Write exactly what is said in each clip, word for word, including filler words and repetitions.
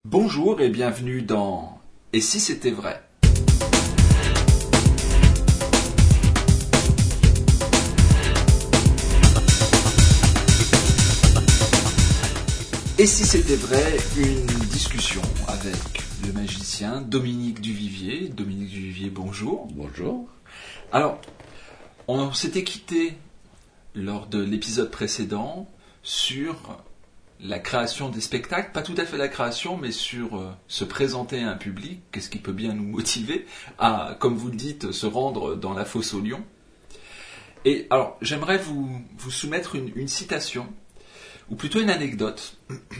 Bonjour et bienvenue dans Et si c'était vrai ? Et si c'était vrai, une discussion avec le magicien Dominique Duvivier. Dominique Duvivier, bonjour. Bonjour. Alors, on s'était quitté lors de l'épisode précédent sur la création des spectacles, pas tout à fait la création, mais sur euh, se présenter à un public, qu'est-ce qui peut bien nous motiver à, comme vous le dites, se rendre dans la fosse aux lions. Et alors, j'aimerais vous, vous soumettre une, une citation, ou plutôt une anecdote,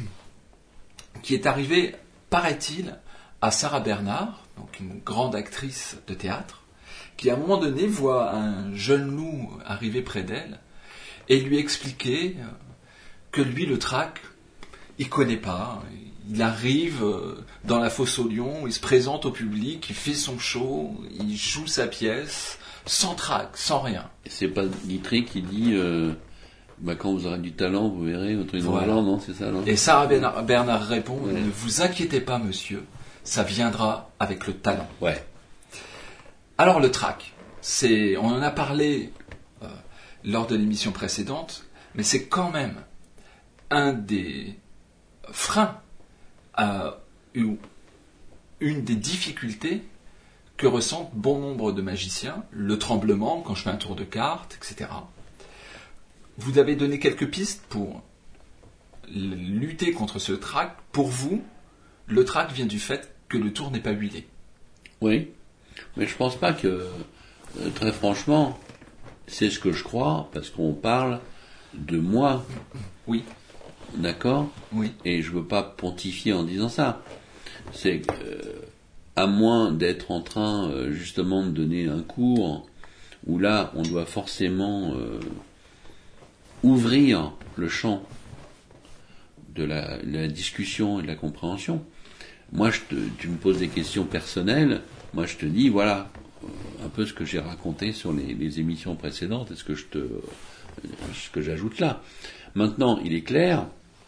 qui est arrivée, paraît-il, à Sarah Bernard, donc une grande actrice de théâtre, qui à un moment donné voit un jeune loup arriver près d'elle et lui expliquer que lui, le trac, il connaît pas. Il arrive dans la fosse aux lions, il se présente au public, il fait son show, il joue sa pièce, sans trac, sans rien. C'est pas Guitry qui dit euh, bah, quand vous aurez du talent, vous verrez votre Voilà. genre, non, c'est ça, non. Et Sarah Bernard, Bernard répond ouais. Ne vous inquiétez pas, monsieur, ça viendra avec le talent. Ouais. Alors le trac, c'est, on en a parlé euh, lors de l'émission précédente, mais c'est quand même un des freins, à, ou une des difficultés que ressentent bon nombre de magiciens, le tremblement quand je fais un tour de cartes, et cetera. Vous avez donné quelques pistes pour lutter contre ce trac. Pour vous, le trac vient du fait que le tour n'est pas huilé. Oui, mais je pense pas que, euh, très franchement, c'est ce que je crois, parce qu'on parle de moi. Oui. D'accord ? Oui. Et je veux pas pontifier en disant ça. C'est que, euh, à moins d'être en train, euh, justement, de donner un cours, où là, on doit forcément euh, ouvrir le champ de la, de la discussion et de la compréhension. Moi, je te, tu me poses des questions personnelles, moi je te dis, voilà, un peu ce que j'ai raconté sur les, les émissions précédentes, et ce que je te, ce que j'ajoute là. Maintenant, il est clair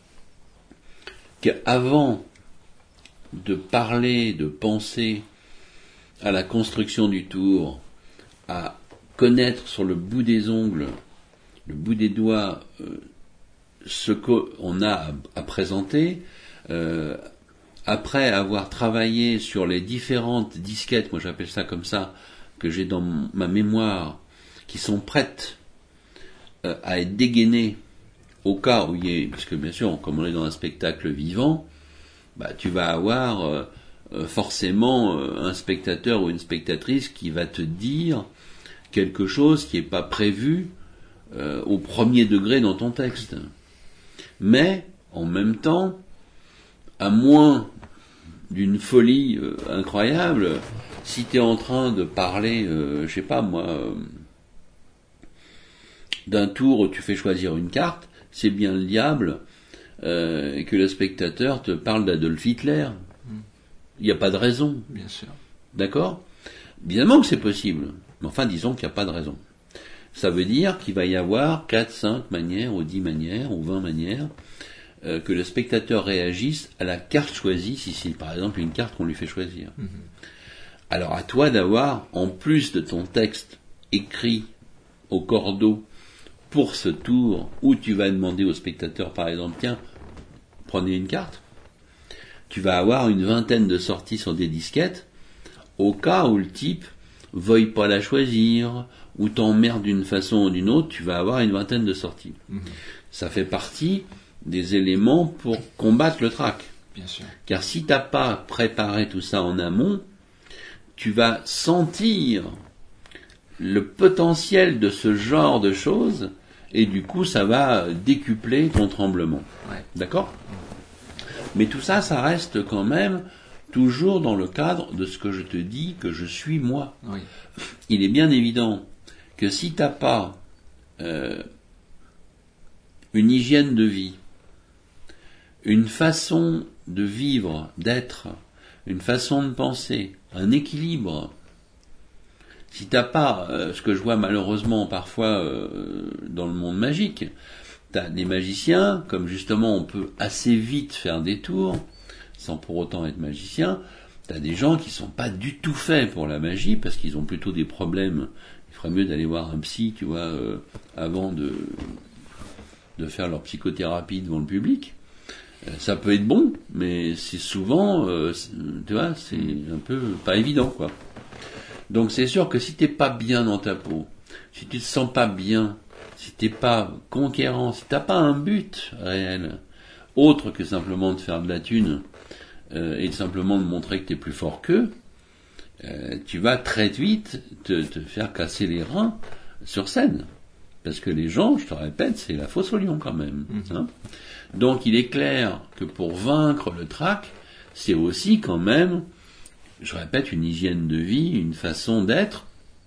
qu'avant de parler, de penser à la construction du tour, à connaître sur le bout des ongles, le bout des doigts, euh, ce qu'on a à, à présenter, euh, après avoir travaillé sur les différentes disquettes, moi j'appelle ça comme ça, que j'ai dans ma mémoire, qui sont prêtes euh, à être dégainées au cas où il y ait, parce que bien sûr, comme on est dans un spectacle vivant, bah tu vas avoir euh, euh, forcément euh, un spectateur ou une spectatrice qui va te dire quelque chose qui n'est pas prévu euh, au premier degré dans ton texte. Mais, en même temps, à moins d'une folie euh, incroyable, si tu es en train de parler, euh, je sais pas moi, euh, d'un tour où tu fais choisir une carte, c'est bien le diable, euh, et que le spectateur te parle d'Adolf Hitler. Il n'y a pas de raison. Bien sûr. D'accord ? Évidemment que c'est possible, mais enfin disons qu'il n'y a pas de raison. Ça veut dire qu'il va y avoir quatre, cinq manières, ou dix manières, ou vingt manières, euh, que le spectateur réagisse à la carte choisie, si c'est par exemple une carte qu'on lui fait choisir. Mm-hmm. Alors à toi d'avoir, en plus de ton texte écrit au cordeau pour ce tour, où tu vas demander au spectateur par exemple, tiens, prenez une carte, tu vas avoir une vingtaine de sorties sur des disquettes, au cas où le type veuille pas la choisir, ou t'emmerde d'une façon ou d'une autre, tu vas avoir une vingtaine de sorties. Mmh. Ça fait partie des éléments pour combattre le trac. Bien sûr. Car si t'as pas préparé tout ça en amont, tu vas sentir le potentiel de ce genre de choses, et du coup ça va décupler ton tremblement. Ouais. D'accord ? Mmh. Mais tout ça, ça reste quand même toujours dans le cadre de ce que je te dis que je suis moi. Oui. Il est bien évident que si t'as pas euh, une hygiène de vie, une façon de vivre, d'être, une façon de penser, un équilibre, si t'as pas euh, ce que je vois malheureusement parfois euh, dans le monde magique, t'as des magiciens, comme justement on peut assez vite faire des tours, sans pour autant être magicien. T'as des gens qui sont pas du tout faits pour la magie, parce qu'ils ont plutôt des problèmes. Il ferait mieux d'aller voir un psy, tu vois, euh, avant de, de faire leur psychothérapie devant le public. Euh, ça peut être bon, mais c'est souvent, euh, c'est, tu vois, c'est un peu pas évident, quoi. Donc c'est sûr que si t'es pas bien dans ta peau, si tu te sens pas bien, si t'es pas conquérant, si t'as pas un but réel, autre que simplement de faire de la thune, euh, et simplement de montrer que t'es plus fort qu'eux, euh, tu vas très vite te, te faire casser les reins sur scène. Parce que les gens, je te répète, c'est la fosse au lion quand même. Mmh. Hein. Donc il est clair que pour vaincre le trac, c'est aussi quand même, je répète, une hygiène de vie, une façon d'être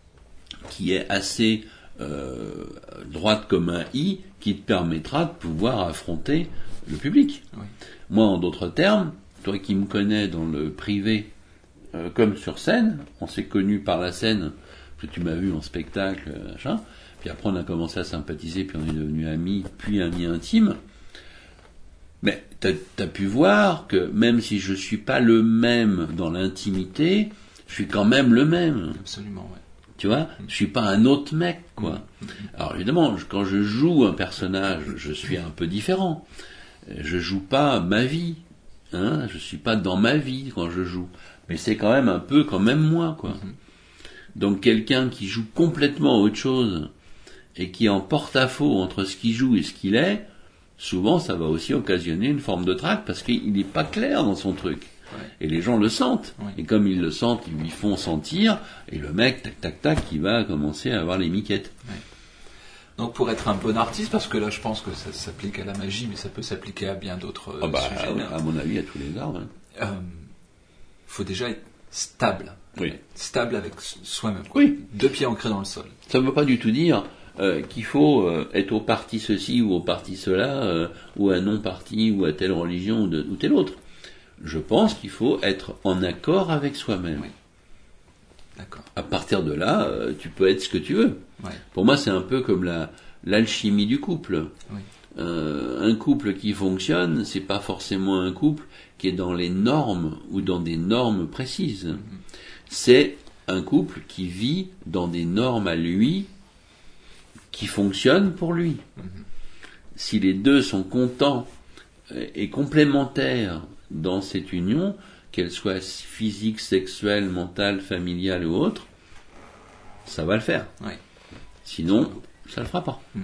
qui est assez euh, droite comme un i, qui te permettra de pouvoir affronter le public. Oui. Moi, en d'autres termes, toi qui me connais dans le privé euh, comme sur scène, on s'est connus par la scène, parce que tu m'as vu en spectacle, machin, puis après on a commencé à sympathiser, puis on est devenus amis, puis amis intimes. Mais t'as, t'as pu voir que même si je suis pas le même dans l'intimité, je suis quand même le même. Absolument, ouais. Tu vois, je suis pas un autre mec, quoi. Alors évidemment, quand je joue un personnage, je suis un peu différent. Je joue pas ma vie, hein. Je suis pas dans ma vie quand je joue, mais c'est quand même un peu quand même moi, quoi. Donc quelqu'un qui joue complètement autre chose et qui est en porte-à-faux entre ce qu'il joue et ce qu'il est, souvent ça va aussi occasionner une forme de trac parce qu'il n'est pas clair dans son truc. Ouais. Et les gens le sentent. Ouais. Et comme ils le sentent, ils lui font sentir, et le mec, tac, tac, tac, il va commencer à avoir les miquettes. Ouais. Donc pour être un bon artiste, parce que là je pense que ça s'applique à la magie, mais ça peut s'appliquer à bien d'autres ah bah, sujets. À mon avis, à tous les arts. Hein. Euh, faut déjà être stable. Oui. Stable avec soi-même. Oui. Deux pieds ancrés dans le sol. Ça ne veut pas du tout dire euh, qu'il faut euh, être au parti ceci ou au parti cela, euh, ou à non-parti, ou à telle religion ou, de, ou telle autre. Je pense qu'il faut être en accord avec soi-même. Oui. D'accord. À partir de là, euh, tu peux être ce que tu veux. Ouais. Pour moi, c'est un peu comme la, l'alchimie du couple. Oui. Euh, un couple qui fonctionne, c'est pas forcément un couple qui est dans les normes ou dans des normes précises. Mm-hmm. C'est un couple qui vit dans des normes à lui, qui fonctionnent pour lui. Mm-hmm. Si les deux sont contents et complémentaires dans cette union, qu'elle soit physique, sexuelle, mentale, familiale ou autre, ça va le faire. Oui. Sinon, ça le fera pas. Mm.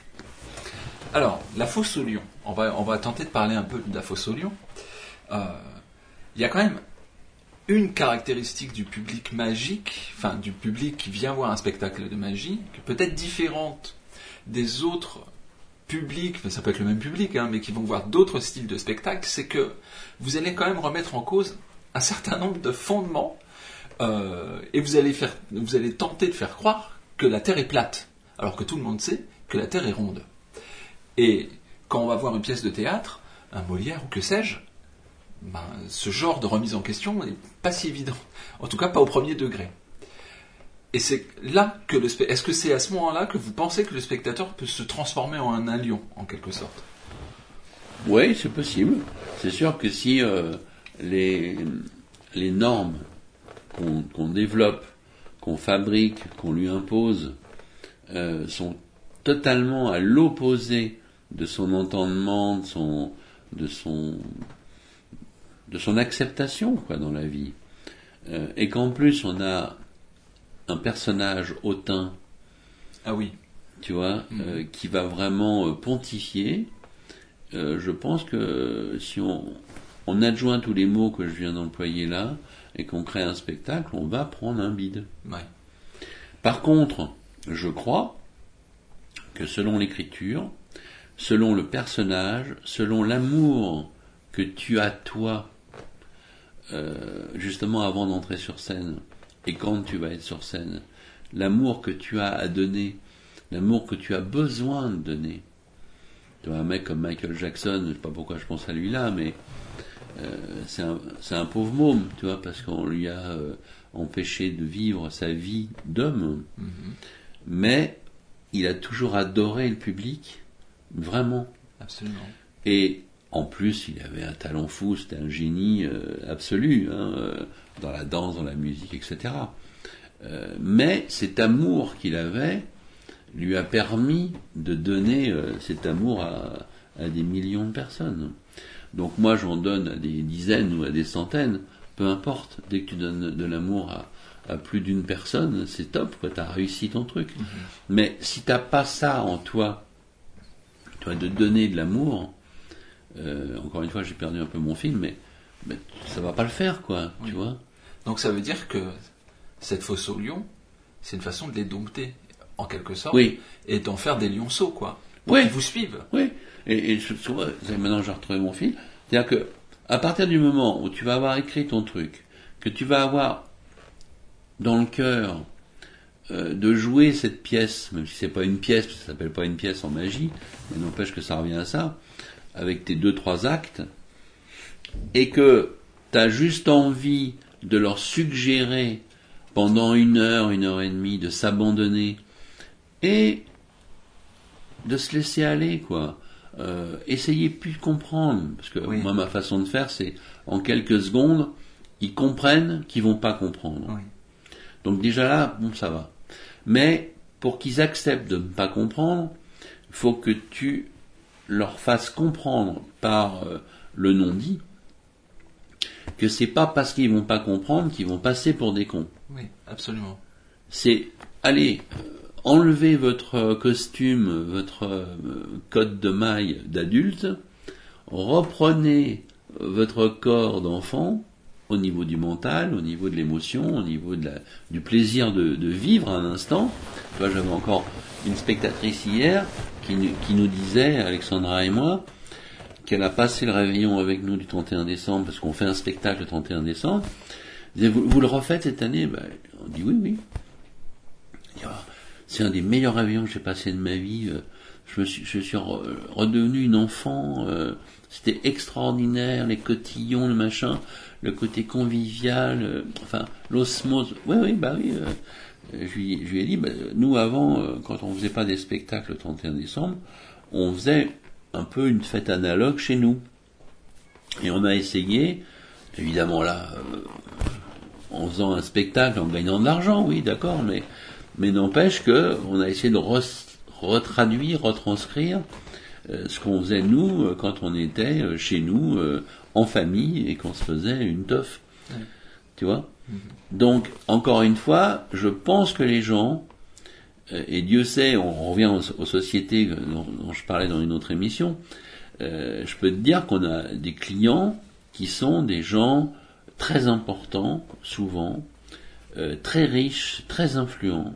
Alors, la fosse au lion. On va, on va tenter de parler un peu de la fosse au lion. Il euh, y a quand même une caractéristique du public magique, enfin du public qui vient voir un spectacle de magie, qui peut être différente des autres publics, enfin, ça peut être le même public, hein, mais qui vont voir d'autres styles de spectacle, c'est que vous allez quand même remettre en cause un certain nombre de fondements euh, et vous allez, faire, vous allez tenter de faire croire que la Terre est plate, alors que tout le monde sait que la Terre est ronde. Et quand on va voir une pièce de théâtre, un Molière ou que sais-je, ben, ce genre de remise en question n'est pas si évident. En tout cas, pas au premier degré. Et c'est là que le spe... Est-ce que c'est à ce moment-là que vous pensez que le spectateur peut se transformer en un lion, en quelque sorte ? Oui, c'est possible. C'est sûr que si euh, les, les normes qu'on, qu'on développe, qu'on fabrique, qu'on lui impose, euh, sont totalement à l'opposé de son entendement, de son, de son, de son acceptation, quoi, dans la vie. Euh, et qu'en plus on a un personnage hautain, ah oui, tu vois, mmh. euh, qui va vraiment euh, pontifier. Euh, je pense que si on, on adjoint tous les mots que je viens d'employer là et qu'on crée un spectacle, on va prendre un bide. Ouais. Par contre, je crois que selon l'écriture, selon le personnage, selon l'amour que tu as toi, euh, justement avant d'entrer sur scène, et quand tu vas être sur scène, l'amour que tu as à donner, l'amour que tu as besoin de donner. Tu vois, un mec comme Michael Jackson, je sais pas pourquoi je pense à lui là, mais euh, c'est, un, c'est un pauvre môme, tu vois, parce qu'on lui a euh, empêché de vivre sa vie d'homme. Mm-hmm. Mais il a toujours adoré le public, vraiment. Absolument. Et En plus, il avait un talent fou, c'était un génie euh, absolu, hein, euh, dans la danse, dans la musique, et cetera. Euh, mais cet amour qu'il avait lui a permis de donner euh, cet amour à, à des millions de personnes. Donc moi, j'en donne à des dizaines ou à des centaines, peu importe. Dès que tu donnes de l'amour à, à plus d'une personne, c'est top, quoi. T'as réussi ton truc. Mm-hmm. Mais si t'as pas ça en toi, toi, de donner de l'amour, euh, encore une fois, j'ai perdu un peu mon film, mais, mais ça va pas le faire, quoi. Oui. Tu vois. Donc ça veut dire que cette fosse aux lions, c'est une façon de les dompter, en quelque sorte, oui. Et d'en faire des lionceaux, quoi. Pour oui. qu'ils vous suivent. Oui. Et, et je, souvent, maintenant j'ai retrouvé mon fil, c'est-à-dire que à partir du moment où tu vas avoir écrit ton truc, que tu vas avoir dans le cœur euh, de jouer cette pièce, même si c'est pas une pièce, parce que ça s'appelle pas une pièce en magie, mais n'empêche que ça revient à ça, avec tes deux trois actes, et que tu as juste envie de leur suggérer pendant une heure, une heure et demie, de s'abandonner et de se laisser aller, quoi. Euh, essayez plus de comprendre, parce que oui. Moi ma façon de faire c'est en quelques secondes ils comprennent qu'ils vont pas comprendre. Oui. Donc déjà là bon ça va. Mais pour qu'ils acceptent de ne pas comprendre, il faut que tu leur fasses comprendre par euh, le non-dit que c'est pas parce qu'ils vont pas comprendre qu'ils vont passer pour des cons. Oui, absolument. C'est allez enlevez votre costume, votre cotte de maille d'adulte, reprenez votre corps d'enfant au niveau du mental, au niveau de l'émotion, au niveau de la, du plaisir de, de vivre un instant. Tu vois, j'avais encore une spectatrice hier qui, qui nous disait, Alexandra et moi, qu'elle a passé le réveillon avec nous du trente et un décembre, parce qu'on fait un spectacle le trente et un décembre. Elle disait, vous, vous le refaites cette année? Ben, on dit oui, oui. Elle dit, oh, c'est un des meilleurs réveillons que j'ai passé de ma vie. Je me suis, je suis redevenu une enfant. C'était extraordinaire, les cotillons, le machin, le côté convivial, enfin l'osmose. Oui, oui, bah oui. Je lui, je lui ai dit, bah, nous avant, quand on faisait pas des spectacles le trente et un décembre, on faisait un peu une fête analogue chez nous. Et on a essayé, évidemment là, en faisant un spectacle, en gagnant de l'argent, oui, d'accord, mais Mais n'empêche que on a essayé de re- retraduire, retranscrire euh, ce qu'on faisait nous euh, quand on était euh, chez nous euh, en famille et qu'on se faisait une teuf. Ouais. Tu vois ? Mm-hmm. Donc, encore une fois, je pense que les gens, euh, et Dieu sait, on revient aux, aux sociétés dont, dont je parlais dans une autre émission, euh, je peux te dire qu'on a des clients qui sont des gens très importants, souvent, euh, très riches, très influents.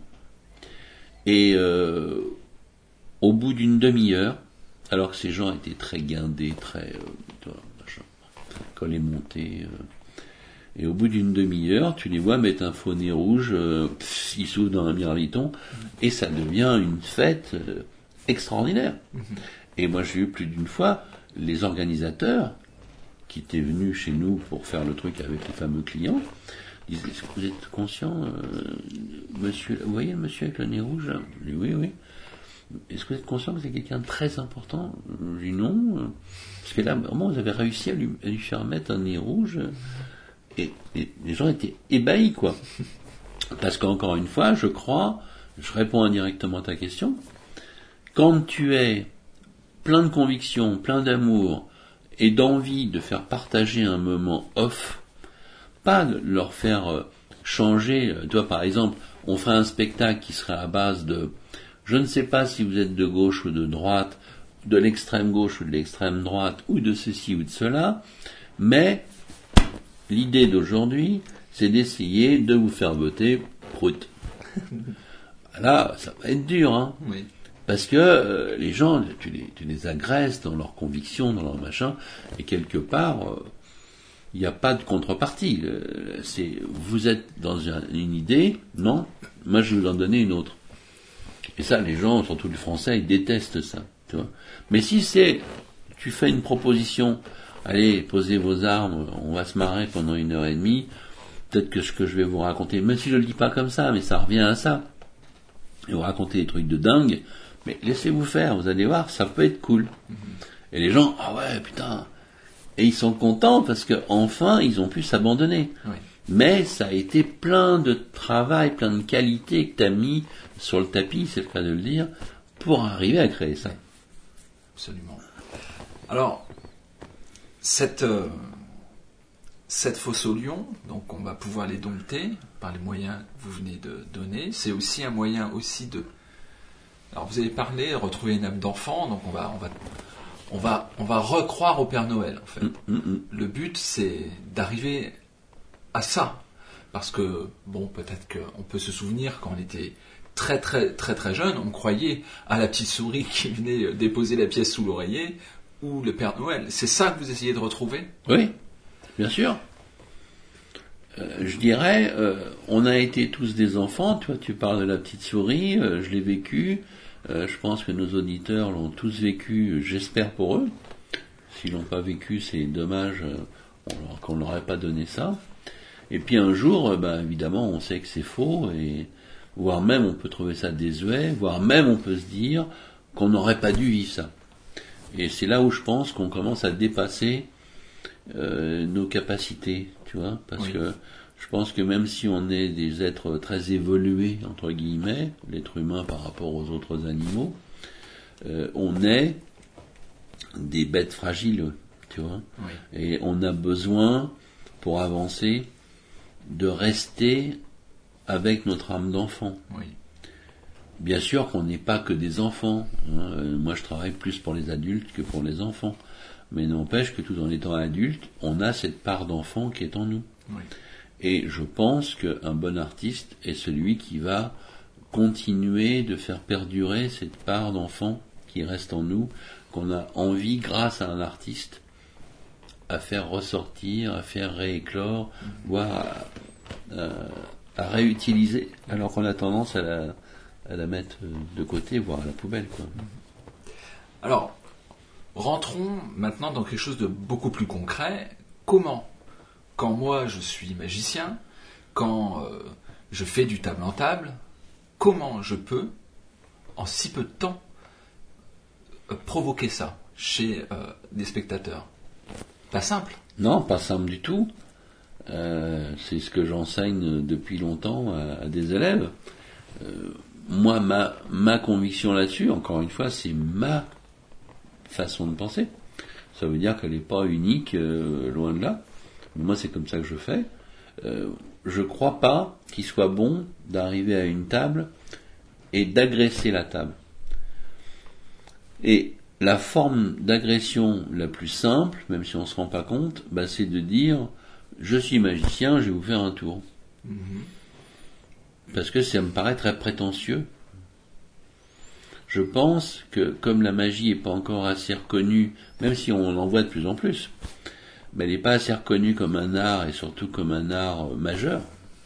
Et euh, au bout d'une demi-heure, alors que ces gens étaient très guindés, très euh, toi, machin, collet monté, euh, et au bout d'une demi-heure, tu les vois mettre un faux nez rouge, euh, pff, ils s'ouvrent dans un Mirliton, et ça devient une fête euh, extraordinaire. Mm-hmm. Et moi j'ai eu plus d'une fois les organisateurs qui étaient venus chez nous pour faire le truc avec les fameux clients. Ils disaient, est-ce que vous êtes conscient, euh, monsieur, vous voyez le monsieur avec le nez rouge là? Je dis, oui, oui. Est-ce que vous êtes conscient que c'est quelqu'un de très important? Je dis non. Parce que là, vraiment, vous avez réussi à lui, à lui faire mettre un nez rouge. Et, et les gens étaient ébahis, quoi. Parce qu'encore une fois, je crois, je réponds indirectement à ta question, quand tu es plein de conviction, plein d'amour et d'envie de faire partager un moment off, pas de leur faire changer. Toi, par exemple, on ferait un spectacle qui serait à base de, je ne sais pas si vous êtes de gauche ou de droite, de l'extrême gauche ou de l'extrême droite, ou de ceci ou de cela, mais l'idée d'aujourd'hui, c'est d'essayer de vous faire voter prout. Là, ça va être dur, hein. Oui. Parce que euh, les gens, tu les, tu les agresses dans leurs convictions, dans leur machin, et quelque part, euh, il n'y a pas de contrepartie. C'est, vous êtes dans une idée, non, moi je vais vous en donner une autre. Et ça, les gens, surtout les Français, ils détestent ça. Tu vois. Mais si c'est, tu fais une proposition, allez, posez vos armes, on va se marrer pendant une heure et demie, peut-être que ce que je vais vous raconter, même si je le dis pas comme ça, mais ça revient à ça, et vous racontez des trucs de dingue, mais laissez-vous faire, vous allez voir, ça peut être cool. Mm-hmm. Et les gens, ah ouais, putain. Et ils sont contents parce que enfin ils ont pu s'abandonner. Oui. Mais ça a été plein de travail, plein de qualités que tu as mis sur le tapis, c'est le cas de le dire, pour arriver à créer ça. Absolument. Alors, cette, euh, cette fosse au lion, donc on va pouvoir les dompter par les moyens que vous venez de donner. C'est aussi un moyen aussi de... Alors vous avez parlé, retrouver une âme d'enfant, donc on va, on va, on va, on va recroire au Père Noël en fait. Mmh, mmh. Le but c'est d'arriver à ça. Parce que, bon, peut-être qu'on peut se souvenir quand on était très très très très jeune, on croyait à la petite souris qui venait déposer la pièce sous l'oreiller ou le Père Noël. C'est ça que vous essayez de retrouver ? Oui, bien sûr. Euh, je dirais, euh, on a été tous des enfants. Toi, tu parles de la petite souris, euh, je l'ai vécu. Euh, je pense que nos auditeurs l'ont tous vécu, j'espère pour eux. S'ils l'ont pas vécu, c'est dommage euh, on leur, qu'on leur ait pas donné ça. Et puis un jour, euh, bah, évidemment, on sait que c'est faux, et voire même on peut trouver ça désuet, voire même on peut se dire qu'on n'aurait pas dû vivre ça. Et c'est là où je pense qu'on commence à dépasser euh, nos capacités, tu vois, parce oui. que je pense que même si on est des êtres très évolués, entre guillemets, l'être humain par rapport aux autres animaux, euh, on est des bêtes fragiles, tu vois, oui. et on a besoin, pour avancer, de rester avec notre âme d'enfant. Oui. Bien sûr qu'on n'est pas que des enfants. Hein. Moi, je travaille plus pour les adultes que pour les enfants. Mais n'empêche que tout en étant adulte, on a cette part d'enfant qui est en nous. Oui. Et je pense qu'un bon artiste est celui qui va continuer de faire perdurer cette part d'enfant qui reste en nous, qu'on a envie, grâce à un artiste, à faire ressortir, à faire rééclore, mmh. voire à, à, à réutiliser, alors qu'on a tendance à la, à la mettre de côté, voire à la poubelle, quoi. Alors, rentrons maintenant dans quelque chose de beaucoup plus concret. Comment, quand moi je suis magicien, quand euh, je fais du table en table, comment je peux, en si peu de temps, euh, provoquer ça chez euh, des spectateurs ? Pas simple. Non, pas simple du tout. Euh, c'est ce que j'enseigne depuis longtemps à, à des élèves. Euh, moi, ma, ma conviction là-dessus, encore une fois, c'est ma façon de penser. Ça veut dire qu'elle n'est pas unique, euh, loin de là. Mais moi, c'est comme ça que je fais. Euh, je ne crois pas qu'il soit bon d'arriver à une table et d'agresser la table. Et la forme d'agression la plus simple, même si on ne se rend pas compte, bah, c'est de dire « je suis magicien, je vais vous faire un tour mmh. ». Parce que ça me paraît très prétentieux. Je pense que comme la magie n'est pas encore assez reconnue, même si on en voit de plus en plus, mais elle n'est pas assez reconnue comme un art, et surtout comme un art majeur,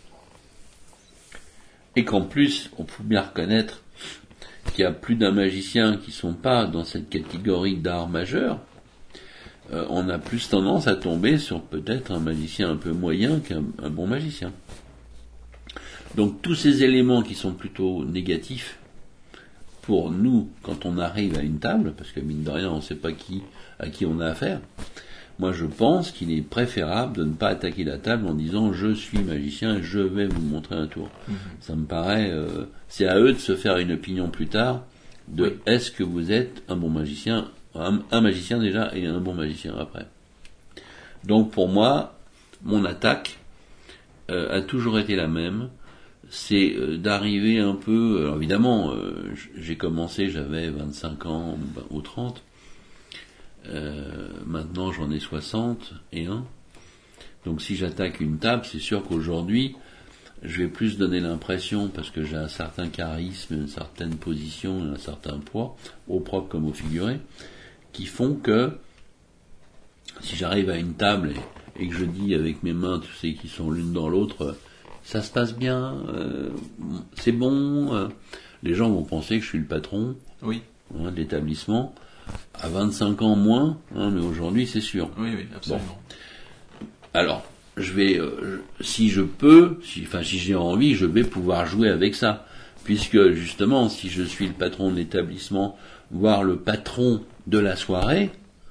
et qu'en plus, on peut bien reconnaître qu'il y a plus d'un magicien qui ne sont pas dans cette catégorie d'art majeur, euh, on a plus tendance à tomber sur peut-être un magicien un peu moyen qu'un un bon magicien. Donc tous ces éléments qui sont plutôt négatifs pour nous quand on arrive à une table, parce que mine de rien on ne sait pas qui à qui on a affaire, moi je pense qu'il est préférable de ne pas attaquer la table en disant je suis magicien et je vais vous montrer un tour. Mmh. Ça me paraît, euh, c'est à eux de se faire une opinion plus tard de oui. Est-ce que vous êtes un bon magicien, un, un magicien déjà et un bon magicien après. Donc pour moi, mon attaque euh, a toujours été la même. C'est euh, d'arriver un peu, alors évidemment, euh, j'ai commencé, j'avais vingt-cinq ans ou trente, euh, maintenant j'en ai soixante et un, donc si j'attaque une table, c'est sûr qu'aujourd'hui, je vais plus donner l'impression, parce que j'ai un certain charisme, une certaine position, un certain poids, au propre comme au figuré, qui font que, si j'arrive à une table et, et que je dis avec mes mains, tu sais, qui sont l'une dans l'autre, ça se passe bien, euh, c'est bon, euh, les gens vont penser que je suis le patron oui. hein, de l'établissement. À vingt-cinq ans moins, hein, mais aujourd'hui c'est sûr. Oui, oui, absolument. Bon. Alors, je vais, euh, si je peux, si, enfin si j'ai envie, je vais pouvoir jouer avec ça, puisque justement, si je suis le patron de l'établissement, voire le patron de la soirée,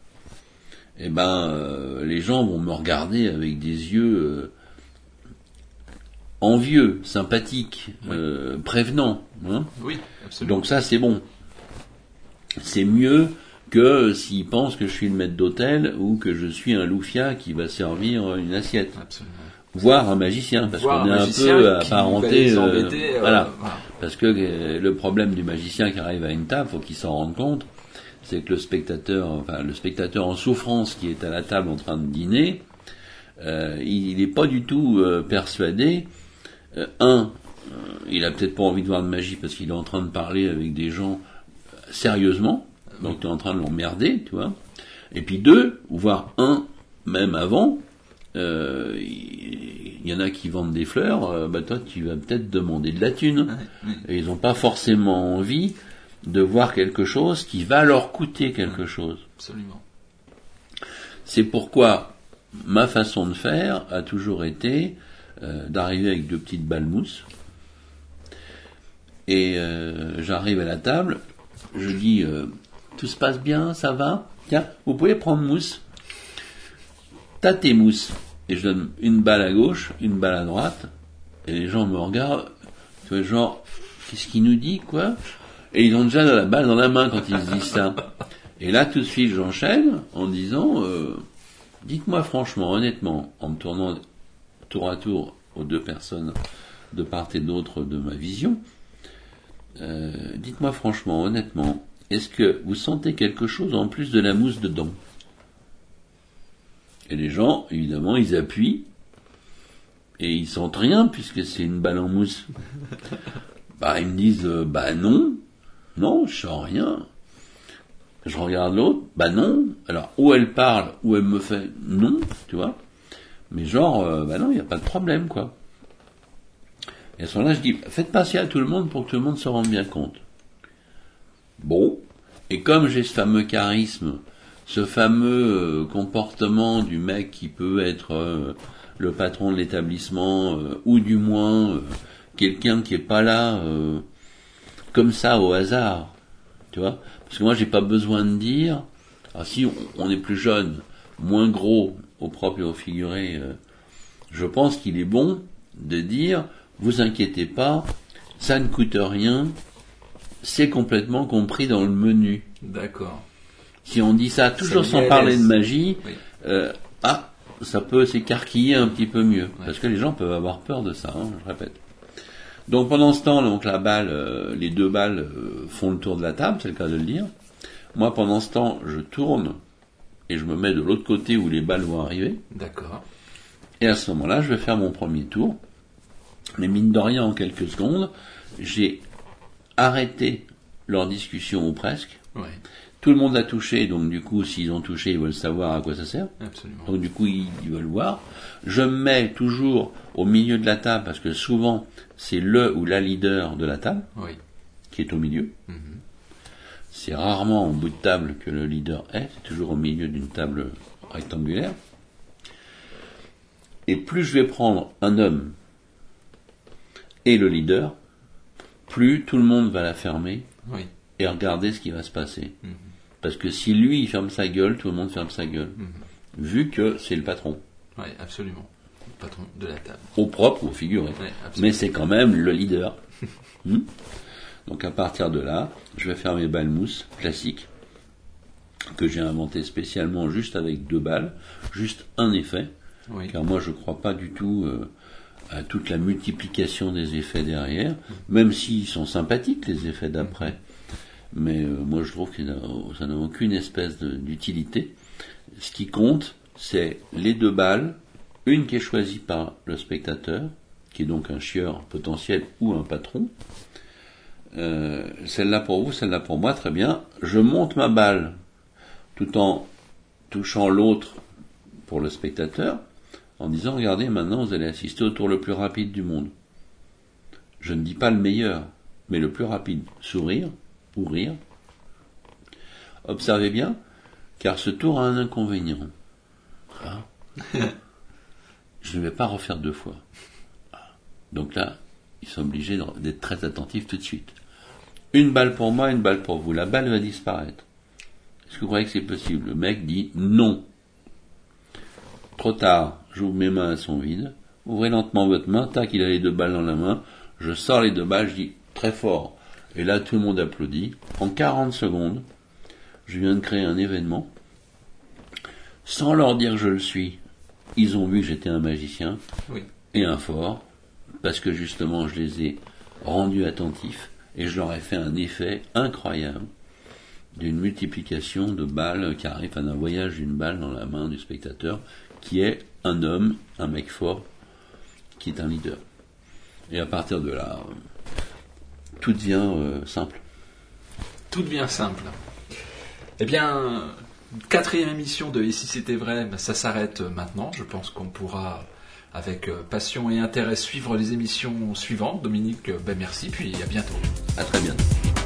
eh ben, euh, les gens vont me regarder avec des yeux euh, envieux, sympathiques, oui. euh, prévenants. Hein. Oui, absolument. Donc ça, c'est bon. C'est mieux que s'ils pensent que je suis le maître d'hôtel ou que je suis un loufia qui va servir une assiette. Absolument. Voire un magicien, parce Voire qu'on est un un peu apparenté. Euh, euh, voilà. voilà. Parce que euh, le problème du magicien qui arrive à une table, faut qu'il s'en rende compte, c'est que le spectateur, enfin le spectateur en souffrance qui est à la table en train de dîner, euh, il n'est pas du tout euh, persuadé. Euh, un, euh, il a peut-être pas envie de voir de magie parce qu'il est en train de parler avec des gens euh, sérieusement, donc tu es en train de l'emmerder, tu vois. Et puis deux, voire un, même avant. Euh, il y en a qui vendent des fleurs, euh, bah toi tu vas peut-être demander de la thune. Et ils n'ont pas forcément envie de voir quelque chose qui va leur coûter quelque chose. Absolument. C'est pourquoi ma façon de faire a toujours été euh, d'arriver avec deux petites balles mousse. Et euh, j'arrive à la table, je dis euh, tout se passe bien, ça va? Tiens, vous pouvez prendre mousse. T'as tes mousses. Et je donne une balle à gauche, une balle à droite, et les gens me regardent, tu vois, genre, qu'est-ce qu'il nous dit, quoi? Et ils ont déjà la balle dans la main quand ils se disent ça. Et là, tout de suite, j'enchaîne en disant, euh, dites-moi franchement, honnêtement, en me tournant tour à tour aux deux personnes de part et d'autre de ma vision, euh, dites-moi franchement, honnêtement, est-ce que vous sentez quelque chose en plus de la mousse dedans? Et les gens, évidemment, ils appuient, et ils sentent rien, puisque c'est une balle en mousse. Bah, ils me disent, euh, bah non, non, je sens rien. Je regarde l'autre, bah non. Alors, ou elle parle, ou elle me fait non, tu vois. Mais genre, euh, bah non, il n'y a pas de problème, quoi. Et à ce moment-là, je dis, faites passer à tout le monde pour que tout le monde se rende bien compte. Bon. Et comme j'ai ce fameux charisme, ce fameux euh, comportement du mec qui peut être euh, le patron de l'établissement, euh, ou du moins euh, quelqu'un qui est pas là euh, comme ça au hasard, tu vois. Parce que moi j'ai pas besoin de dire, ah si on, on est plus jeune, moins gros au propre et au figuré, euh, je pense qu'il est bon de dire, vous inquiétez pas, ça ne coûte rien, c'est complètement compris dans le menu. D'accord. Si on dit ça toujours ça sans parler de magie, oui. euh, ah, ça peut s'écarquiller un petit peu mieux. Ouais. Parce que les gens peuvent avoir peur de ça, hein, je répète. Donc pendant ce temps, donc la balle, euh, les deux balles euh, font le tour de la table, c'est le cas de le dire. Moi, pendant ce temps, je tourne et je me mets de l'autre côté où les balles vont arriver. D'accord. Et à ce moment-là, je vais faire mon premier tour. Mais mine de rien, en quelques secondes, j'ai arrêté leur discussion ou presque. Ouais. Tout le monde a touché, donc du coup, s'ils ont touché, ils veulent savoir à quoi ça sert. Absolument. Donc du coup, ils, ils veulent voir. Je me mets toujours au milieu de la table, parce que souvent, c'est le ou la leader de la table, oui. qui est au milieu. Mm-hmm. C'est rarement au bout de table que le leader est, c'est toujours au milieu d'une table rectangulaire. Et plus je vais prendre un homme et le leader, plus tout le monde va la fermer. Oui. Et regarder ce qui va se passer. Mmh. Parce que si lui, il ferme sa gueule, tout le monde ferme sa gueule. Mmh. Vu que c'est le patron. Oui, absolument. Le patron de la table. Au propre ou au figuré. Oui, mais c'est quand même le leader. mmh. Donc à partir de là, je vais faire mes balles mousse classiques, que j'ai inventé spécialement juste avec deux balles, juste un effet. Oui. Car moi, je ne crois pas du tout euh, à toute la multiplication des effets derrière, mmh. même s'ils sont sympathiques, les effets d'après. Mmh. Mais euh, moi je trouve que ça n'a aucune espèce de, d'utilité. Ce qui compte, c'est les deux balles, une qui est choisie par le spectateur, qui est donc un chieur potentiel ou un patron. Euh, celle-là pour vous, celle-là pour moi, très bien. Je monte ma balle tout en touchant l'autre pour le spectateur, en disant, regardez, maintenant vous allez assister au tour le plus rapide du monde. Je ne dis pas le meilleur, mais le plus rapide. Sourire ou rire. Observez bien, car ce tour a un inconvénient. Ah. Je ne vais pas refaire deux fois. Ah. Donc là, ils sont obligés d'être très attentifs tout de suite. Une balle pour moi, une balle pour vous. La balle va disparaître. Est-ce que vous croyez que c'est possible? Le mec dit non. trop tard, j'ouvre mes mains, elles sont vides. Ouvrez lentement votre main, tac, il a les deux balles dans la main. Je sors les deux balles, je dis très fort. Et là, tout le monde applaudit. En quarante secondes, je viens de créer un événement. Sans leur dire que je le suis, ils ont vu que j'étais un magicien oui. et un fort, parce que justement, je les ai rendus attentifs et je leur ai fait un effet incroyable d'une multiplication de balles qui arrive à un voyage d'une balle dans la main du spectateur, qui est un homme, un mec fort, qui est un leader. Et à partir de là, tout devient euh, simple. Tout devient simple. Eh bien, quatrième émission de Et si c'était vrai, ben ça s'arrête maintenant. Je pense qu'on pourra, avec passion et intérêt, suivre les émissions suivantes. Dominique, ben merci, puis à bientôt. À très bientôt.